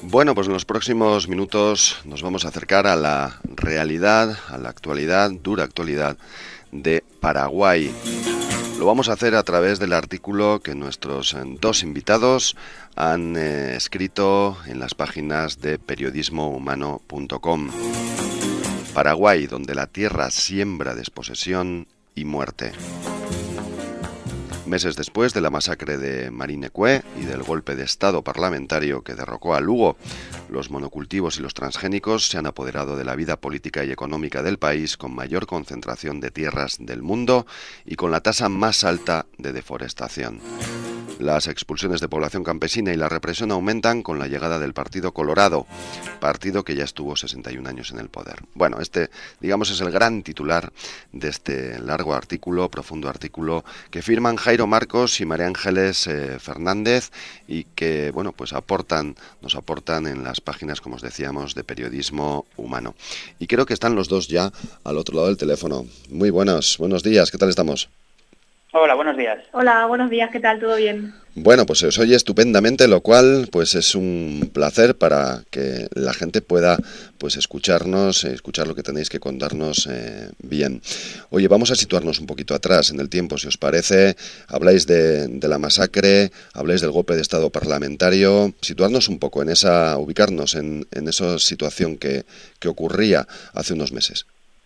Bueno, pues en los próximos minutos nos vamos a acercar a la realidad, a la actualidad, dura actualidad de Paraguay. Lo vamos a hacer a través del artículo que nuestros dos invitados han escrito en las páginas de periodismohumano.com. Paraguay, donde la tierra siembra desposesión y muerte. Meses después de la masacre de Marinecué y del golpe de Estado parlamentario que derrocó a Lugo, los monocultivos y los transgénicos se han apoderado de la vida política y económica del país con mayor concentración de tierras del mundo y con la tasa más alta de deforestación. Las expulsiones de población campesina y la represión aumentan con la llegada del Partido Colorado, partido que ya estuvo 61 años en el poder. Bueno, digamos, es el gran titular de este largo artículo, profundo artículo, que firman Jairo Marcos y María Ángeles Fernández y que, bueno, pues nos aportan en las páginas, como os decíamos, de Periodismo Humano. Y creo que están los dos ya al otro lado del teléfono. Muy buenos días, ¿qué tal estamos? Hola, buenos días. Hola, buenos días, ¿qué tal? ¿Todo bien? Bueno, pues se os oye estupendamente, lo cual pues es un placer para que la gente pueda pues escucharnos, escuchar lo que tenéis que contarnos bien. Oye, vamos a situarnos un poquito atrás en el tiempo, si os parece. Habláis de la masacre, habláis del golpe de Estado parlamentario. Situarnos un poco ubicarnos en esa situación que ocurría hace unos meses.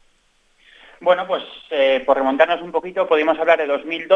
Bueno, pues por remontarnos un poquito, podemos hablar de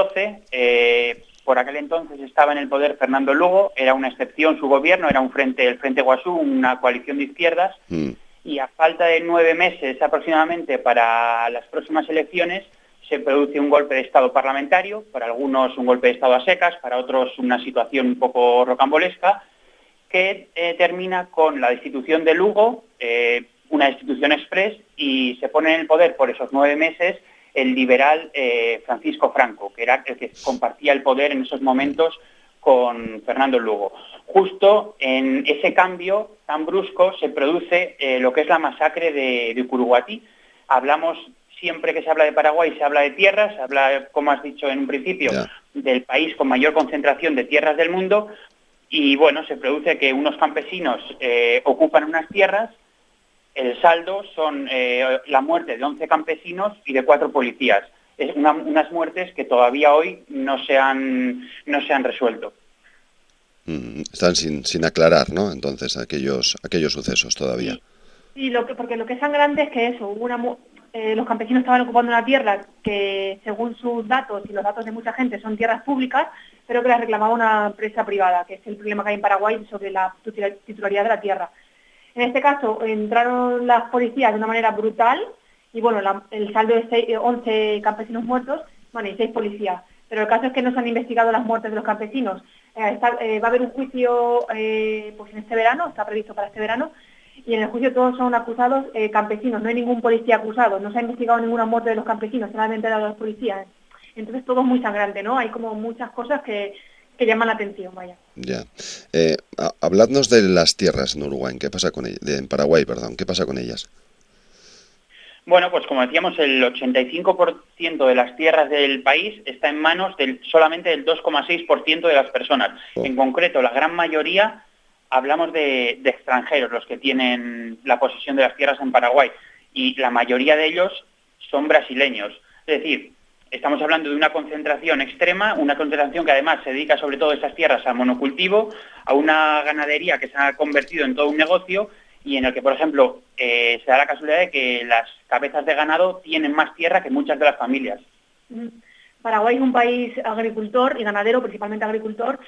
2012. Por aquel entonces estaba en el poder Fernando Lugo, era una excepción su gobierno, era el Frente Guasú, una coalición de izquierdas, y a falta de 9 meses aproximadamente para las próximas elecciones, se produce un golpe de Estado parlamentario, para algunos un golpe de Estado a secas, para otros una situación un poco rocambolesca, que termina con la destitución de Lugo, una destitución express, y se pone en el poder por esos 9 meses el liberal Francisco Franco, que era el que compartía el poder en esos momentos con Fernando Lugo. Justo en ese cambio tan brusco se produce lo que es la masacre de Curuguatí. Hablamos, siempre que se habla de Paraguay, se habla de tierras, se habla, como has dicho en un principio, del país con mayor concentración de tierras del mundo, y bueno, se produce que unos campesinos ocupan unas tierras. El saldo son la muerte de 11 campesinos y de 4 policías. Es unas muertes que todavía hoy no se han resuelto. Están sin aclarar, ¿no? Entonces, aquellos sucesos todavía. Sí, porque lo que es sangrante es que eso, los campesinos estaban ocupando una tierra que, según sus datos y los datos de mucha gente, son tierras públicas, pero que las reclamaba una empresa privada, que es el problema que hay en Paraguay sobre la titularidad de la tierra. En este caso entraron las policías de una manera brutal y bueno, el saldo es 11 campesinos muertos, bueno, y 6 policías. Pero el caso es que no se han investigado las muertes de los campesinos. Va a haber un juicio pues en este verano, está previsto para este verano, y en el juicio todos son acusados campesinos, no hay ningún policía acusado, no se ha investigado ninguna muerte de los campesinos, solamente de los policías. Entonces todo es muy sangrante, ¿no? Hay como muchas cosas que llaman la atención, vaya. Ya. Habladnos de las tierras en Uruguay, ¿qué pasa con en Paraguay, perdón, ¿qué pasa con ellas? Bueno, pues como decíamos, el 85% de las tierras del país está en manos solamente del 2,6% de las personas. En concreto, la gran mayoría, hablamos de extranjeros, los que tienen la posesión de las tierras en Paraguay, y la mayoría de ellos son brasileños. Es decir, estamos hablando de una concentración extrema, una concentración que además se dedica sobre todo estas tierras al monocultivo, a una ganadería que se ha convertido en todo un negocio y en el que, por ejemplo, se da la casualidad de que las cabezas de ganado tienen más tierra que muchas de las familias. Paraguay es un país agricultor y ganadero, principalmente agricultor,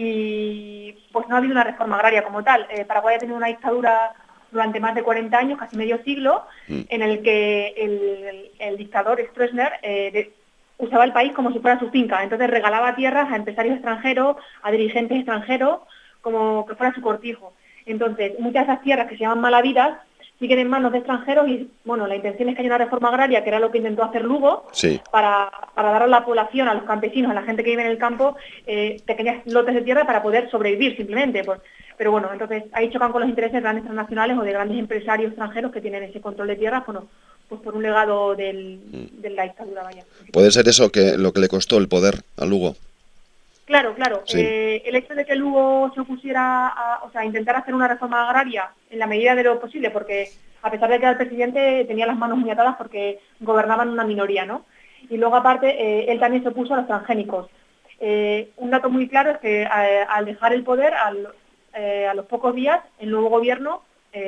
y pues no ha habido una reforma agraria como tal. Paraguay ha tenido una dictadura durante más de 40 años, casi medio siglo, en el que el dictador Stroessner usaba el país como si fuera su finca, entonces regalaba tierras a empresarios extranjeros, a dirigentes extranjeros, como que fuera su cortijo. Entonces, muchas de esas tierras que se llaman malavidas siguen en manos de extranjeros y, bueno, la intención es que haya una reforma agraria, que era lo que intentó hacer Lugo, sí, para dar a la población, a los campesinos, a la gente que vive en el campo, pequeños lotes de tierra para poder sobrevivir simplemente. Pero bueno, entonces ahí chocan con los intereses de grandes transnacionales o de grandes empresarios extranjeros que tienen ese control de tierras, bueno, pues por un legado de la dictadura, vaya. ¿Puede ser eso lo que le costó el poder a Lugo? Claro, claro. Sí. El hecho de que Lugo se opusiera a intentar hacer una reforma agraria en la medida de lo posible, porque a pesar de que el presidente tenía las manos muy atadas porque gobernaban una minoría, ¿no? Y luego aparte, él también se opuso a los transgénicos. Un dato muy claro es que al dejar el poder, a los pocos días, el nuevo gobierno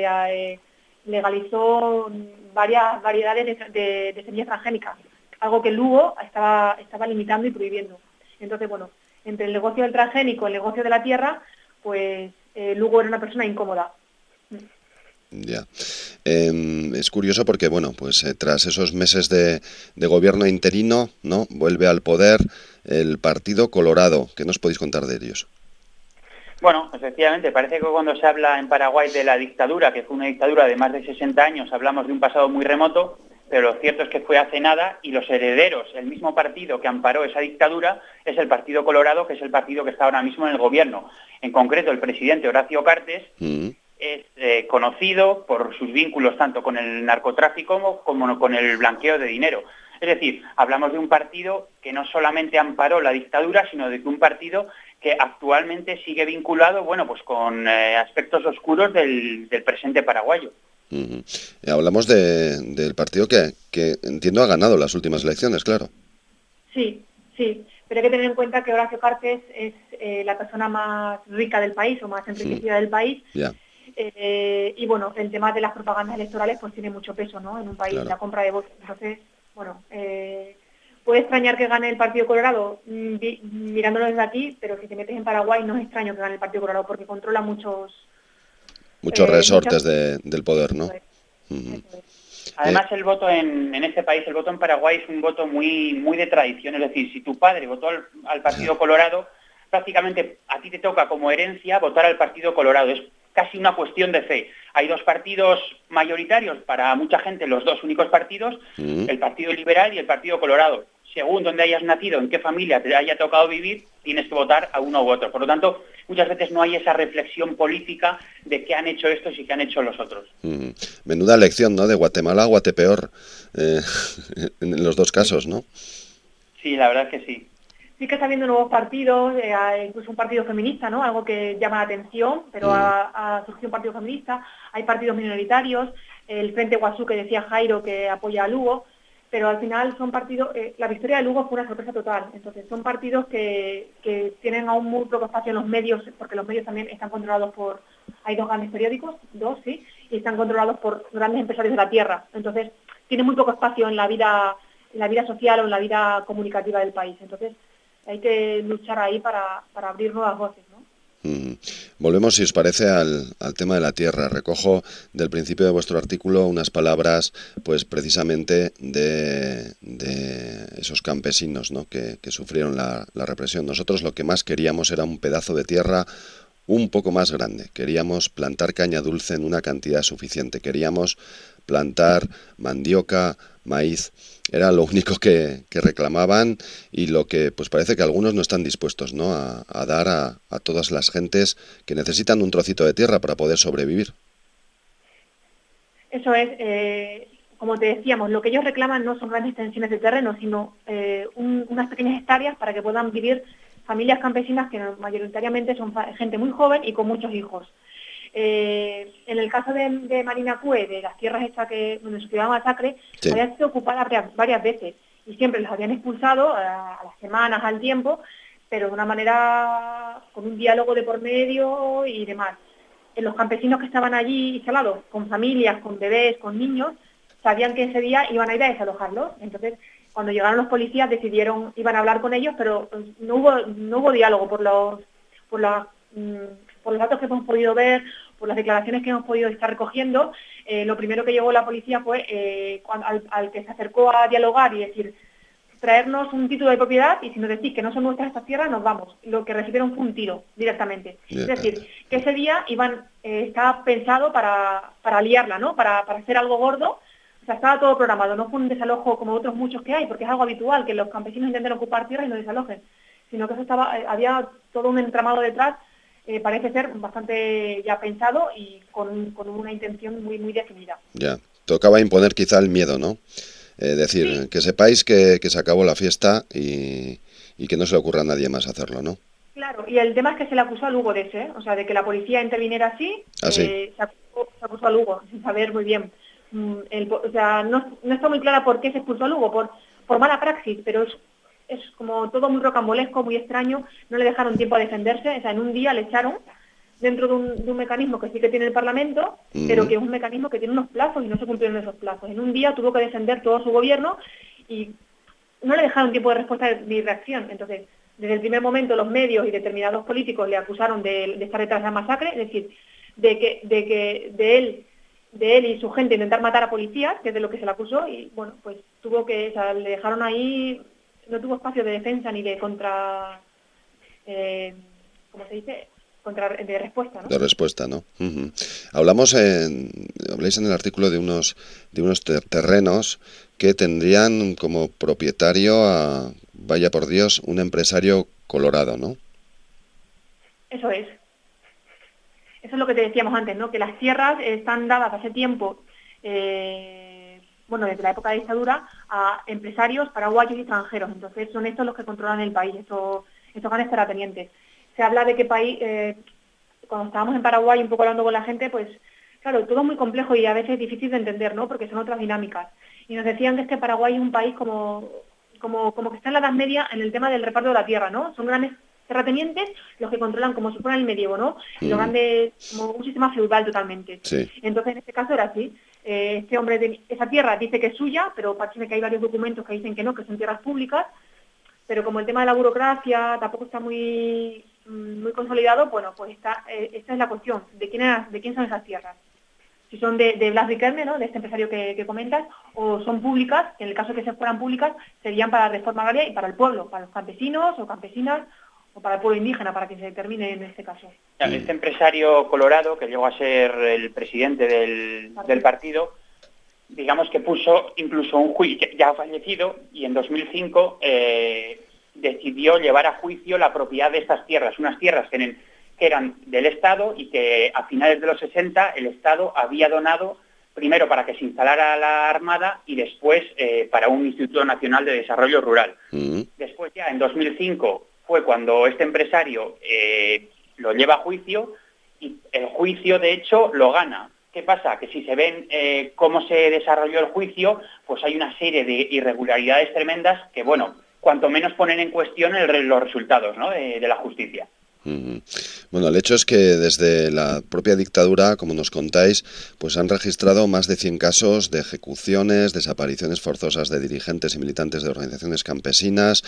legalizó varias variedades de semillas transgénicas, algo que Lugo estaba limitando y prohibiendo. Entonces, bueno, entre el negocio del transgénico y el negocio de la tierra, pues Lugo era una persona incómoda. Ya. Es curioso porque, bueno, pues tras esos meses de gobierno interino, ¿no? Vuelve al poder el Partido Colorado. ¿Qué nos podéis contar de ellos? Bueno, efectivamente, parece que cuando se habla en Paraguay de la dictadura, que fue una dictadura de más de 60 años, hablamos de un pasado muy remoto, pero lo cierto es que fue hace nada y los herederos, el mismo partido que amparó esa dictadura, es el Partido Colorado, que es el partido que está ahora mismo en el gobierno. En concreto, el presidente Horacio Cartes es conocido por sus vínculos tanto con el narcotráfico como con el blanqueo de dinero. Es decir, hablamos de un partido que no solamente amparó la dictadura, sino de un partido que actualmente sigue vinculado, bueno, pues con aspectos oscuros del presente paraguayo. Hablamos del partido que entiendo ha ganado las últimas elecciones, claro. Sí, sí, pero hay que tener en cuenta que Horacio Cartes es la persona más rica del país o más enriquecida del país. Ya. Y bueno, el tema de las propagandas electorales pues tiene mucho peso, ¿no? En un país, Claro. la compra de votos. Entonces, bueno, puede extrañar que gane el Partido Colorado mirándolo desde aquí, pero si te metes en Paraguay no es extraño que gane el Partido Colorado porque controla muchos Resortes del poder, ¿no? Eso es. Además, el voto en este país, el voto en Paraguay es un voto muy, muy de tradición. Es decir, si tu padre votó al Partido Colorado, prácticamente a ti te toca como herencia votar al Partido Colorado. Es casi una cuestión de fe. Hay dos partidos mayoritarios, para mucha gente los dos únicos partidos, el Partido Liberal y el Partido Colorado. Según donde hayas nacido, en qué familia te haya tocado vivir, tienes que votar a uno u otro. Por lo tanto, muchas veces no hay esa reflexión política de qué han hecho estos y qué han hecho los otros. Menuda elección, ¿no? De Guatemala a Guatepeor, en los dos casos, ¿no? Sí, la verdad es que sí. Sí que está habiendo nuevos partidos, incluso un partido feminista, ¿no? Algo que llama la atención, pero ha surgido un partido feminista, hay partidos minoritarios, el Frente Guasú que decía Jairo que apoya a Lugo, pero al final son partidos, la victoria de Lugo fue una sorpresa total, entonces son partidos que tienen aún muy poco espacio en los medios, porque los medios también están controlados hay dos grandes periódicos, y están controlados por grandes empresarios de la tierra, entonces tienen muy poco espacio en la vida social o en la vida comunicativa del país, entonces hay que luchar ahí para abrir nuevas voces, ¿no? Volvemos, si os parece, al tema de la tierra. Recojo del principio de vuestro artículo unas palabras, pues precisamente de esos campesinos, ¿no? que sufrieron la represión. Nosotros lo que más queríamos era un pedazo de tierra un poco más grande. Queríamos plantar caña dulce en una cantidad suficiente. Queríamos plantar mandioca, maíz. Era lo único que reclamaban y lo que pues parece que algunos no están dispuestos, ¿no? a dar a todas las gentes que necesitan un trocito de tierra para poder sobrevivir. Eso es, como te decíamos, lo que ellos reclaman no son grandes extensiones de terreno, sino unas pequeñas hectáreas para que puedan vivir familias campesinas que mayoritariamente son gente muy joven y con muchos hijos. En el caso de Marina Cue, de las tierras estas donde sufrió la masacre, Sí. había sido ocupada varias veces y siempre las habían expulsado a las semanas, al tiempo, pero de una manera con un diálogo de por medio y demás. Los campesinos que estaban allí instalados, con familias, con bebés, con niños, sabían que ese día iban a ir a desalojarlos. Entonces, cuando llegaron los policías iban a hablar con ellos, pero no hubo diálogo por los datos que hemos podido ver, por las declaraciones que hemos podido estar recogiendo. Lo primero que llegó la policía fue al que se acercó a dialogar y decir, traernos un título de propiedad y si nos decís que no son nuestras estas tierras, nos vamos. Lo que recibieron fue un tiro directamente. Es decir, que ese día estaba pensado para liarla, ¿no? Para hacer algo gordo. O sea, estaba todo programado. No fue un desalojo como otros muchos que hay, porque es algo habitual que los campesinos intenten ocupar tierras y no desalojen. Sino que había todo un entramado detrás, parece ser bastante ya pensado y con una intención muy, muy definida. Ya, tocaba imponer quizá el miedo, ¿no? Decir, Sí. que sepáis que se acabó la fiesta y que no se le ocurra a nadie más hacerlo, ¿no? Claro, y el tema es que se le acusó a Lugo de ese, o sea, de que la policía interviniera así, Sí. se acusó a Lugo, sin saber muy bien. O sea, no está muy clara por qué se expulsó a Lugo, por mala praxis, pero es como todo muy rocambolesco, muy extraño, no le dejaron tiempo a defenderse, o sea, en un día le echaron dentro de un mecanismo que sí que tiene el Parlamento, pero que es un mecanismo que tiene unos plazos y no se cumplieron esos plazos. En un día tuvo que defender todo su gobierno y no le dejaron tiempo de respuesta ni reacción. Entonces, desde el primer momento los medios y determinados políticos le acusaron de estar detrás de la masacre, es decir, de él y su gente intentar matar a policías, que es de lo que se le acusó, y bueno, pues o sea, le dejaron ahí, no tuvo espacio de defensa ni de ¿cómo se dice? De respuesta, ¿no? De respuesta, ¿no? Habláis en el artículo de unos terrenos que tendrían como propietario a, vaya por Dios, un empresario colorado, ¿no? Eso es. Eso es lo que te decíamos antes, ¿no? Que las tierras están dadas hace tiempo, desde la época de dictadura, a empresarios paraguayos y extranjeros. Entonces son estos los que controlan el país, estos grandes terratenientes. Se habla de qué país, cuando estábamos en Paraguay un poco hablando con la gente, pues claro, todo es muy complejo y a veces difícil de entender, ¿no? Porque son otras dinámicas. Y nos decían que es que Paraguay es un país como que está en la Edad Media en el tema del reparto de la tierra, ¿no? Son grandes terratenientes los que controlan como si fuera el medievo, ¿no? Lo grande, como un sistema feudal totalmente. Sí. Entonces, en este caso era así. Este hombre, esa tierra dice que es suya, pero parece que hay varios documentos que dicen que no, que son tierras públicas, pero como el tema de la burocracia tampoco está muy consolidado, bueno, pues esta es la cuestión, ¿de quién son esas tierras? Si son de Blas Riquelme, ¿no?, de este empresario que comentas, o son públicas, que en el caso de que se fueran públicas, serían para la reforma agraria y para el pueblo, para los campesinos o campesinas, o para el pueblo indígena, para que se determine en este caso. Este empresario colorado, que llegó a ser el presidente del partido, digamos que puso incluso un juicio, ya fallecido, y en 2005 decidió llevar a juicio la propiedad de estas tierras, unas tierras que eran del Estado y que a finales de los 60 el Estado había donado primero para que se instalara la Armada y después para un Instituto Nacional de Desarrollo Rural. Después ya en 2005 fue cuando este empresario lo lleva a juicio y el juicio de hecho lo gana. ¿Qué pasa? Que si se ven cómo se desarrolló el juicio, pues hay una serie de irregularidades tremendas que, bueno, cuanto menos ponen en cuestión los resultados, ¿no?, de la justicia. Bueno, el hecho es que desde la propia dictadura, como nos contáis, pues han registrado más de 100 casos de ejecuciones, desapariciones forzosas de dirigentes y militantes de organizaciones campesinas.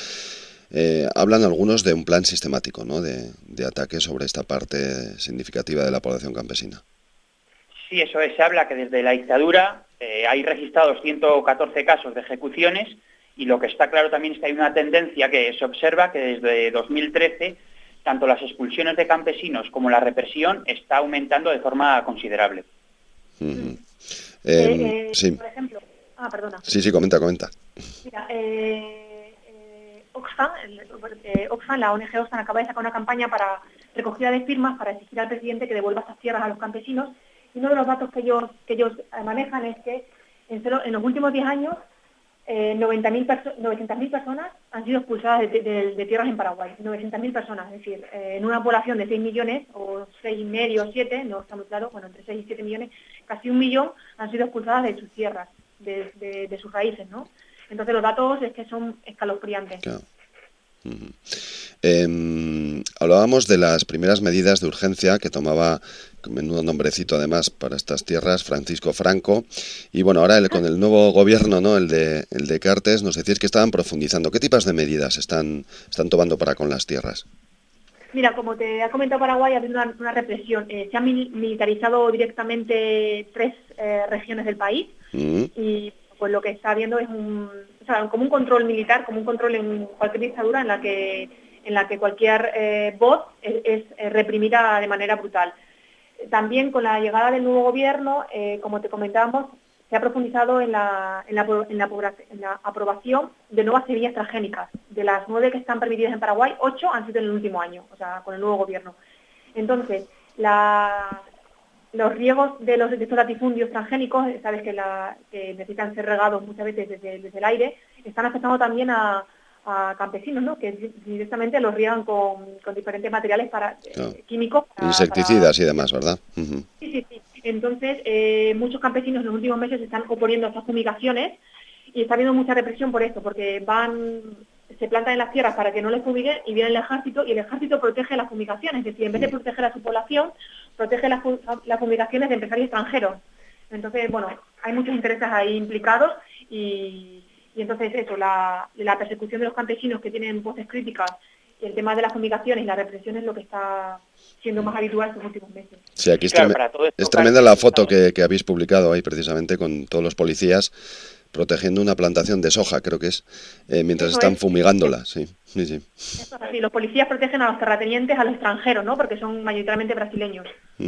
Hablan algunos de un plan sistemático, ¿no?, de ataque sobre esta parte significativa de la población campesina. Sí, eso es. Se habla que desde la dictadura hay registrados 114 casos de ejecuciones y lo que está claro también es que hay una tendencia que se observa que desde 2013 tanto las expulsiones de campesinos como la represión está aumentando de forma considerable. Sí. Por ejemplo... perdona. Sí, comenta. Mira, Oxfam, la ONG Oxfam acaba de sacar una campaña para recogida de firmas para exigir al presidente que devuelva estas tierras a los campesinos. Y uno de los datos que ellos manejan es que en los últimos 10 años 900.000 personas han sido expulsadas de tierras en Paraguay. 900.000 personas, es decir, en una población de 6 millones, o 6,5 o 7, no está muy claro, bueno, entre 6 y 7 millones, casi 1 millón han sido expulsadas de sus tierras, de sus raíces, ¿no? Entonces los datos es que son escalofriantes. Claro. Hablábamos de las primeras medidas de urgencia que tomaba, con menudo nombrecito además para estas tierras, Francisco Franco, y bueno, ahora con el nuevo gobierno, ¿no?, el de Cartes, nos decís que estaban profundizando. ¿Qué tipos de medidas están tomando para con las tierras? Mira, como te ha comentado, Paraguay ha habido una represión. Se han militarizado directamente 3 regiones del país y pues lo que está habiendo es como un control militar, como un control en cualquier dictadura en la que cualquier voz es reprimida de manera brutal. También con la llegada del nuevo gobierno, como te comentábamos, se ha profundizado en la aprobación de nuevas semillas transgénicas. De las 9 que están permitidas en Paraguay, 8 han sido en el último año, o sea, con el nuevo gobierno. Entonces, los riegos de estos latifundios transgénicos, sabes que necesitan ser regados muchas veces desde el aire, están afectando también a a campesinos, ¿no? Que directamente los riegan con diferentes materiales químicos. Insecticidas y demás, ¿verdad? Uh-huh. Sí. Entonces, muchos campesinos en los últimos meses se están oponiendo a estas fumigaciones y está habiendo mucha represión por esto, porque se plantan en las tierras para que no les fumiguen y viene el ejército, y el ejército protege las fumigaciones. Es decir, en vez de proteger a su población, protege las fumigaciones de empresarios extranjeros. Entonces, bueno, hay muchos intereses ahí implicados y entonces eso, la persecución de los campesinos que tienen voces críticas y el tema de las fumigaciones y la represión es lo que está siendo más habitual estos últimos meses. Sí, aquí es tremenda la foto que habéis publicado ahí precisamente con todos los policías protegiendo una plantación de soja, creo que es, mientras están fumigándola, sí. Eso es así, los policías protegen a los terratenientes, a los extranjeros, ¿no? Porque son mayoritariamente brasileños.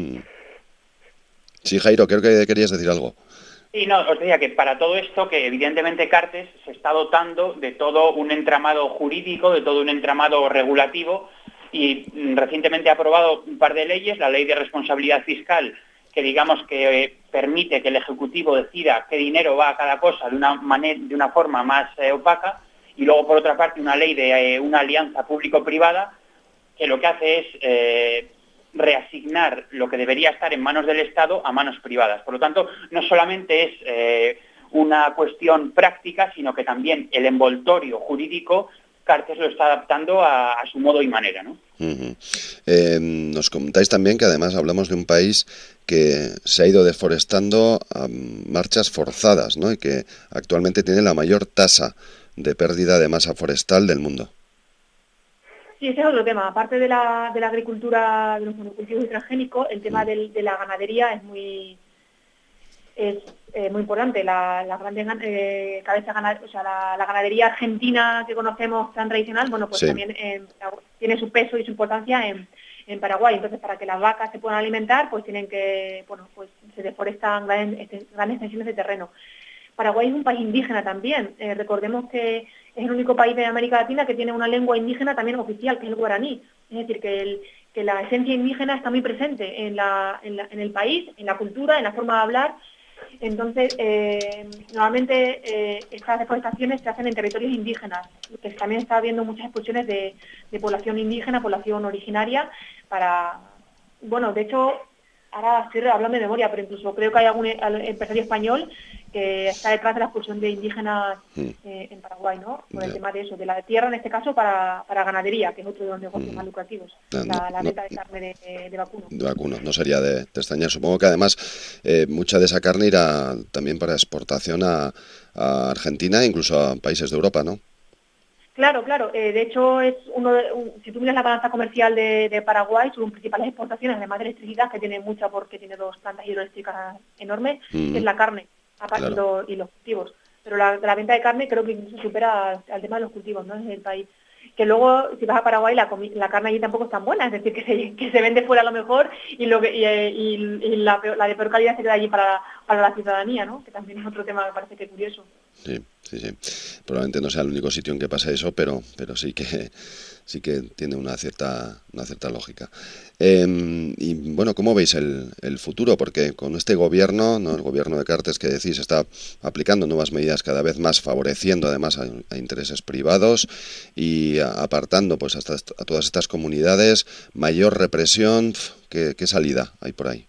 Sí, Jairo, creo que querías decir algo. Sí, no, os decía que para todo esto, que evidentemente Cartes se está dotando de todo un entramado jurídico, de todo un entramado regulativo, y recientemente ha aprobado un par de leyes, la Ley de Responsabilidad Fiscal, que digamos que permite que el Ejecutivo decida qué dinero va a cada cosa de una forma más opaca, y luego por otra parte una ley de una alianza público-privada que lo que hace es reasignar lo que debería estar en manos del Estado a manos privadas. Por lo tanto, no solamente es una cuestión práctica, sino que también el envoltorio jurídico Cartes lo está adaptando a su modo y manera, ¿no? Uh-huh. Nos comentáis también que además hablamos de un país que se ha ido deforestando a marchas forzadas, ¿no? Y que actualmente tiene la mayor tasa de pérdida de masa forestal del mundo. Sí, ese es otro tema. Aparte de la agricultura, de los monocultivos y transgénicos, el tema de la ganadería es muy importante. La ganadería argentina que conocemos tan tradicional, bueno, pues sí, también tiene su peso y su importancia en Paraguay. Entonces, para que las vacas se puedan alimentar, pues tienen que, bueno, pues se deforestan grandes extensiones de terreno. Paraguay es un país indígena también. Recordemos que es el único país de América Latina que tiene una lengua indígena también oficial, que es el guaraní. Es decir, que la esencia indígena está muy presente en el país, en la cultura, en la forma de hablar. Entonces, normalmente estas deforestaciones se hacen en territorios indígenas, que también está habiendo muchas expulsiones de población indígena, población originaria, bueno, de hecho, ahora estoy hablando de memoria, pero incluso creo que hay algún empresario español que está detrás de la expulsión de indígenas en Paraguay, ¿no? Por el tema de eso, de la tierra, en este caso, para ganadería, que es otro de los negocios más lucrativos, la venta de carne de vacuno. De vacuno, no sería de extrañar. Supongo que además mucha de esa carne irá también para exportación a Argentina e incluso a países de Europa, ¿no? Claro. De hecho, es si tú miras la balanza comercial de Paraguay, sus principales exportaciones, además de electricidad, que tiene mucha porque tiene 2 plantas hidroeléctricas enormes, es la carne y los cultivos. Pero la venta de carne creo que incluso supera al tema de los cultivos, ¿no? En el país. Que luego, si vas a Paraguay, la carne allí tampoco es tan buena, es decir, que se vende fuera a lo mejor y la de peor calidad se queda allí para la ciudadanía, ¿no? Que también es otro tema que me parece que curioso. Sí. Probablemente no sea el único sitio en que pase eso, pero sí que tiene una cierta lógica. Y bueno, ¿cómo veis el futuro? Porque con este gobierno, ¿no? El gobierno de Cartes que decís está aplicando nuevas medidas cada vez más, favoreciendo además a intereses privados y apartando pues a todas estas comunidades, mayor represión. ¿Qué salida hay por ahí?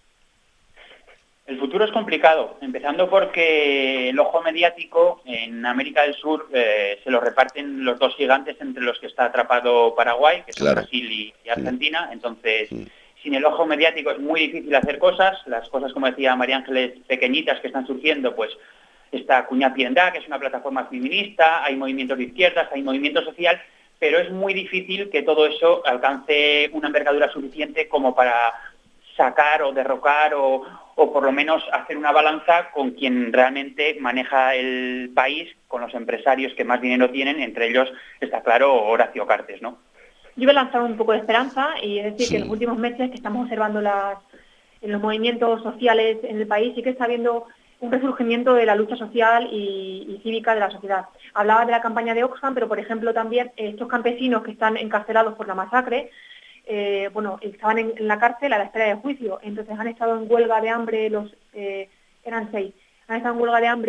El futuro es complicado, empezando porque el ojo mediático en América del Sur se lo reparten los 2 gigantes entre los que está atrapado Paraguay, que son Brasil y Argentina. Entonces, sin el ojo mediático es muy difícil hacer cosas. Las cosas, como decía María Ángeles, pequeñitas que están surgiendo, pues está Cuña Piendá, que es una plataforma feminista, hay movimientos de izquierdas, hay movimiento social, pero es muy difícil que todo eso alcance una envergadura suficiente como para sacar o derrocar o por lo menos hacer una balanza con quien realmente maneja el país, con los empresarios que más dinero tienen, entre ellos está claro Horacio Cartes, ¿no? Yo voy a lanzar un poco de esperanza y es decir que en los últimos meses que estamos observando en los movimientos sociales en el país sí que está habiendo un resurgimiento de la lucha social y cívica de la sociedad. Hablaba de la campaña de Oxfam, pero por ejemplo también estos campesinos que están encarcelados por la masacre, estaban en la cárcel a la espera de juicio, entonces han estado en huelga de hambre, eran 6, han estado en huelga de hambre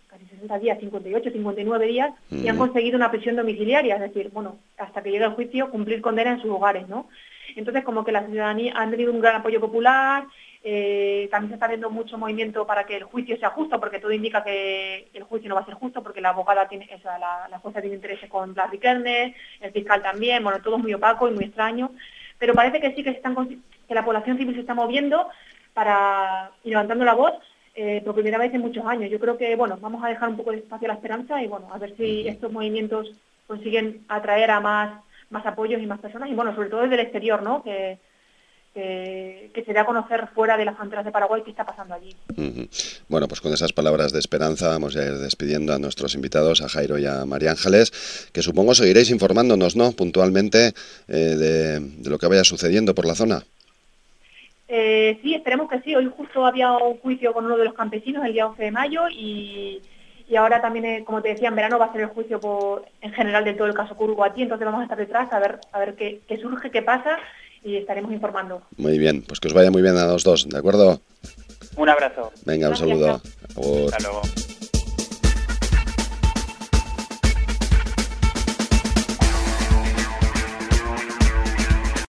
casi 60 días, 58, 59 días, y han conseguido una prisión domiciliaria, es decir, bueno, hasta que llegue el juicio, cumplir condena en sus hogares, ¿no? Entonces, como que la ciudadanía ha tenido un gran apoyo popular, también se está viendo mucho movimiento para que el juicio sea justo, porque todo indica que el juicio no va a ser justo, porque la abogada tiene, o sea, la jueza tiene intereses con Blas Riquerne, el fiscal también, bueno, todo es muy opaco y muy extraño, pero parece que sí que la población civil se está moviendo y levantando la voz por primera vez en muchos años. Yo creo que, bueno, vamos a dejar un poco de espacio a la esperanza y, bueno, a ver si estos movimientos consiguen atraer a más apoyos y más personas, y, bueno, sobre todo desde el exterior, ¿no?, que se dé a conocer fuera de las fronteras de Paraguay qué está pasando allí. Bueno, pues con esas palabras de esperanza vamos a ir despidiendo a nuestros invitados, a Jairo y a María Ángeles, que supongo seguiréis informándonos, ¿no?, puntualmente de lo que vaya sucediendo por la zona. Sí, esperemos que sí. Hoy justo había un juicio con uno de los campesinos el día 11 de mayo y ahora también, como te decía, en verano va a ser el juicio en general de todo el caso Curuguatí, entonces vamos a estar detrás a ver qué surge, qué pasa, y estaremos informando. Muy bien, pues que os vaya muy bien a los dos, ¿de acuerdo? Un abrazo. Venga, Gracias, un saludo. Hasta luego.